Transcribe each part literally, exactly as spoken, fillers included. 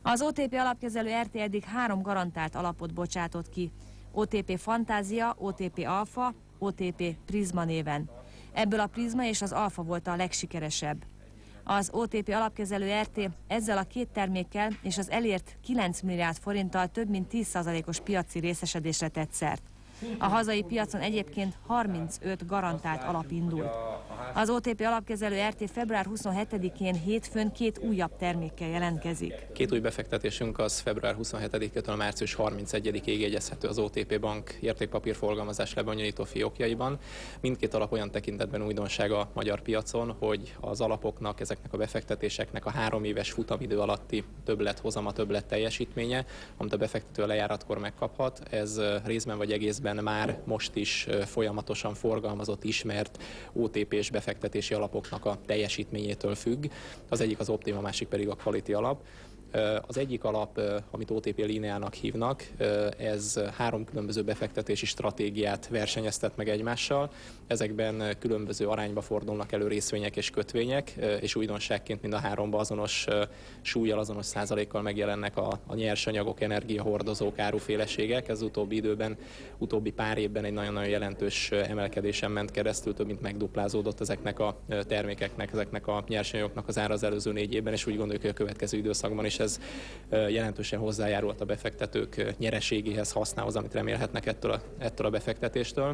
Az o té pé alapkezelő er té eddig három garantált alapot bocsátott ki. o té pé Fantázia, o té pé Alfa, o té pé Prizma néven. Ebből a Prizma és az Alfa volt a legsikeresebb. Az o té pé alapkezelő er té ezzel a két termékkel és az elért kilenc milliárd forinttal több mint tíz százalékos piaci részesedésre tett szert. A hazai piacon egyébként harmincöt garantált alap indult. Az o té pé alapkezelő er té február huszonhetedikén hétfőn két újabb termékkel jelentkezik. Két új befektetésünk az február huszonhetedikétől március harmincegyedikéig jegyezhető az o té pé Bank értékpapírforgalmazás lebonyolító fiókjaiban. Mindkét alap olyan tekintetben újdonság a magyar piacon, hogy az alapoknak, ezeknek a befektetéseknek a három éves futamidő alatti többlet hozama, többlet teljesítménye, amit a befektető a lejáratkor megkaphat, ez részben vagy egészben már most is folyamatosan forgalmazott, ismert o té pés befektetési alapoknak a teljesítményétől függ. Az egyik az Optima, a másik pedig a Quality alap. Az egyik alap, amit o té pé Lineának hívnak, ez három különböző befektetési stratégiát versenyeztet meg egymással. Ezekben különböző arányba fordulnak elő részvények és kötvények, és újdonságként mind a háromban azonos súllyal, azonos százalékkal megjelennek a, a nyersanyagok, energiahordozók, áruféleségek. Ez utóbbi időben, utóbbi pár évben egy nagyon-nagyon jelentős emelkedésen ment keresztül, több mint megduplázódott ezeknek a termékeknek, ezeknek a nyersanyagoknak az ára az előző négy évben, és úgy gondoljuk, hogy a következő időszakban is ez jelentősen hozzájárult a befektetők nyereségéhez, hasznához, amit remélhetnek ettől a, ettől a befektetéstől.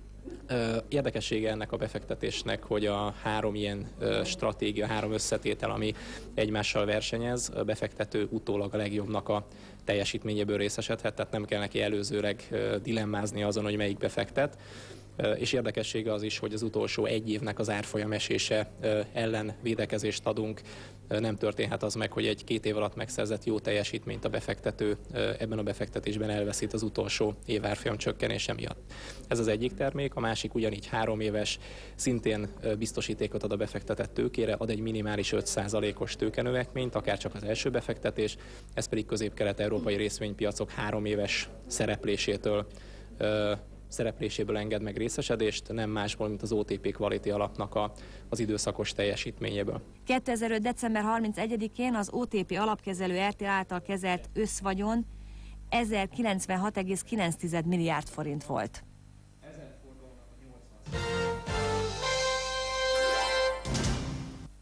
Érdekessége ennek a befektetésnek, hogy a három ilyen stratégia, három összetétel, ami egymással versenyez, a befektető utólag a legjobbnak a teljesítményéből részesedhet, tehát nem kell neki előzőleg dilemmázni azon, hogy melyik befektet. És érdekessége az is, hogy az utolsó egy évnek az árfolyam esése ellen védekezést adunk. Nem történhet az meg, hogy egy két év alatt megszerzett jó teljesítményt a befektető ebben a befektetésben elveszít az utolsó év árfolyam csökkenése miatt. Ez az egyik termék, a másik ugyanígy három éves, szintén biztosítékot ad a befektetett tőkére, ad egy minimális öt százalékos tőkenövekményt, akár csak az első befektetés, ez pedig közép-kelet-európai részvénypiacok három éves szereplésétől szerepléséből enged meg részesedést, nem másból, mint az o té pé Quality alapnak a, az időszakos teljesítményéből. kétezer-öt december harmincegyedikén az o té pé alapkezelő er té által kezelt összvagyon ezerkilencvenhat egész kilenc milliárd forint volt.